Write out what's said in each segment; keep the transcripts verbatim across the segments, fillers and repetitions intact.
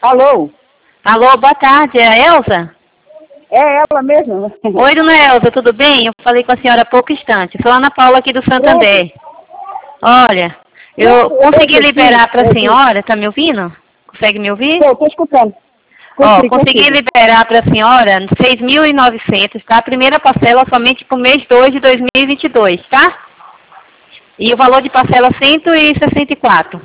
Alô? Alô, boa tarde, é a Elza? É ela mesmo? Oi, dona Elza, tudo bem? Eu falei com a senhora há pouco instante. Sou a Ana Paula aqui do Santander. Olha, eu consegui liberar para a senhora, tá me ouvindo? Consegue me ouvir? Estou, estou escutando. Ó, consegui liberar para a senhora seis mil e novecentos, tá? A primeira parcela somente para o mês dois de dois mil e vinte e dois, tá? E o valor de parcela cento e sessenta e quatro.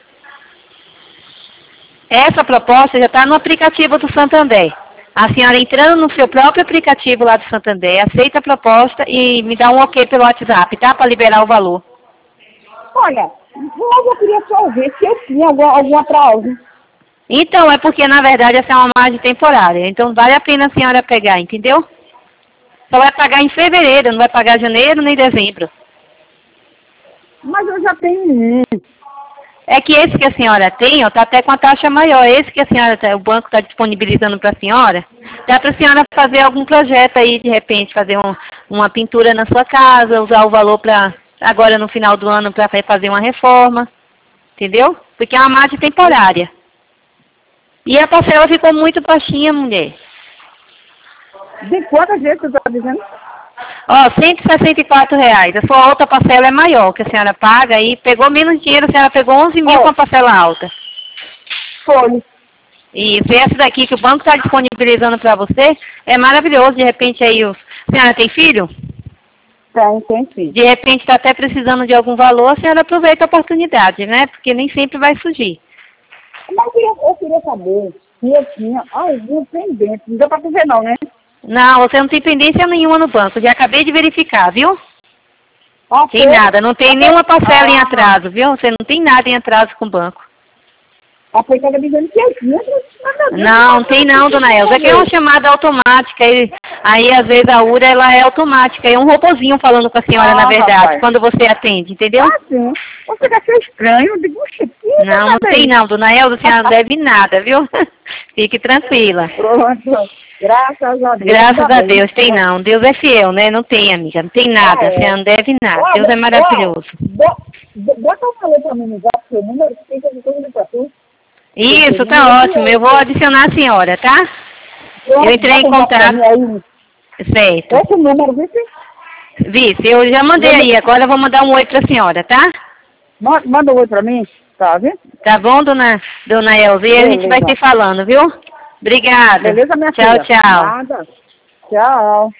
Essa proposta já está no aplicativo do Santander. A senhora entrando no seu próprio aplicativo lá do Santander, aceita a proposta e me dá um ok pelo WhatsApp, tá? Para liberar o valor. Olha, eu queria só ver se eu tinha algum, algum atraso. Então, é porque na verdade essa é uma margem temporária. Então vale a pena a senhora pegar, entendeu? Só vai pagar em fevereiro, não vai pagar janeiro nem dezembro. Mas eu já tenho um. É que esse que a senhora tem, ó, tá até com a taxa maior. Esse que a senhora, tá, o banco está disponibilizando para a senhora, dá para a senhora fazer algum projeto aí, de repente, fazer um, uma pintura na sua casa, usar o valor para, agora no final do ano, para fazer uma reforma, entendeu? Porque é uma margem temporária. E a parcela ficou muito baixinha, mulher. De quantas vezes você está dizendo? Ó, cento e sessenta e quatro reais. A sua outra parcela é maior, que a senhora paga, e pegou menos dinheiro, a senhora pegou onze mil oh. com a parcela alta. Foi. Isso, e essa daqui que o banco está disponibilizando para você, é maravilhoso. De repente aí, o... a senhora tem filho? Tem, tem filho. De repente está até precisando de algum valor, a senhora aproveita a oportunidade, né? Porque nem sempre vai surgir. Mas eu queria, eu queria saber se eu tinha algum pendente. Não deu para ver não, né? Não, você não tem pendência nenhuma no banco. Já acabei de verificar, viu? Ah, tem foi? Nada, não tem nenhuma parcela ah. em atraso, viu? Você não tem nada em atraso com o banco. A pessoa estava dizendo que eu tinha. Não, não tem não, dona Elza. Aqui é uma chamada automática. E, aí, às vezes, a U R A ela é automática. É um robozinho falando com a senhora, ah, na verdade, rapaz. Quando você atende, entendeu? Ah, sim. Você achou estranho. Eu digo, não, não tem não, dona Elza. A senhora não deve nada, viu? Fique tranquila. Pronto. Graças a Deus. Graças a Deus, tem não. Deus é fiel, né? Não tem, amiga. Não tem nada. A senhora não deve nada. Olha, Deus é maravilhoso. Bota um valor para mim no zap, seu número, que eu não para tu. Isso, tá ótimo. Eu vou adicionar a senhora, tá? Eu entrei em contato. Certo. Esse número, vice? Vice, eu já mandei aí. Agora eu vou mandar um oi pra senhora, tá? Manda um oi pra mim, tá, viu? Tá bom, dona, dona Elza? E a gente vai se falando, viu? Obrigada. Beleza, minha tchau, filha? Tchau, tchau. Nada. Tchau.